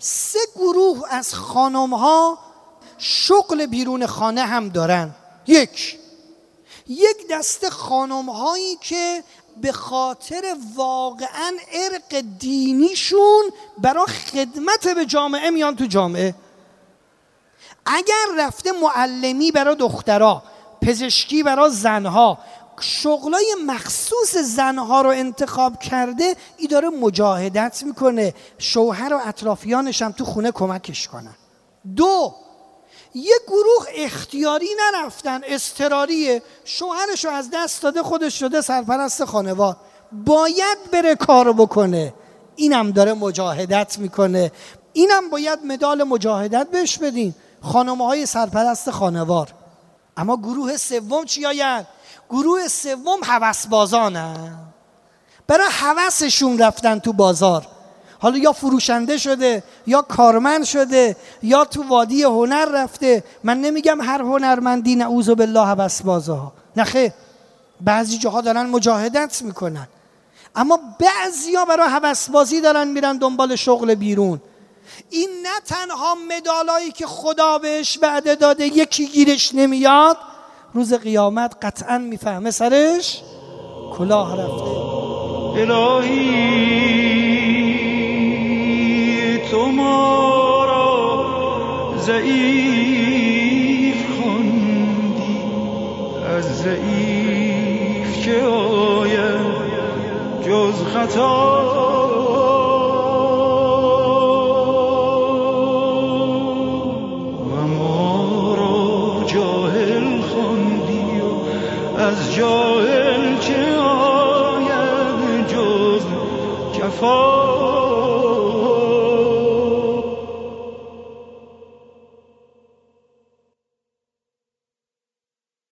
3 گروه از خانم ها شغل بیرون خانه هم دارن. یک دسته خانم هایی که به خاطر واقعا ارق دینیشون برای خدمت به جامعه میان تو جامعه. اگر رفته معلمی برای دخترها، پزشکی برای زنها، شغلای مخصوص زنها رو انتخاب کرده، ای داره مجاهدت میکنه شوهر و اطرافیانش هم تو خونه کمکش کنن. 2 یه گروه اختیاری نرفتن، اضطراریه، شوهرشو از دست داده، خودش شده سرپرست خانوار، باید بره کار بکنه، اینم داره مجاهدت میکنه، اینم باید مدال مجاهدت بهش بدین، خانم‌های سرپرست خانوار. اما گروه سوم چی آین؟ گروه سوم هوسبازانن، برای هوسشون رفتن تو بازار، حالا یا فروشنده شده یا کارمند شده یا تو وادی هنر رفته. من نمیگم هر هنرمندی نعوذ بالله هوسبازها، نه خیر، بعضی جاها دارن مجاهدت میکنن، اما بعضیا برای هوسبازی دارن میرن دنبال شغل بیرون. این نه تنها مدالایی که خدا بهش وعده داده یکی گیرش نمیاد، روز قیامت قطعا میفهمه سرش کلاه رفته. الهی تو ما را ضعیف خواندی، از ضعیف که آید جز خطا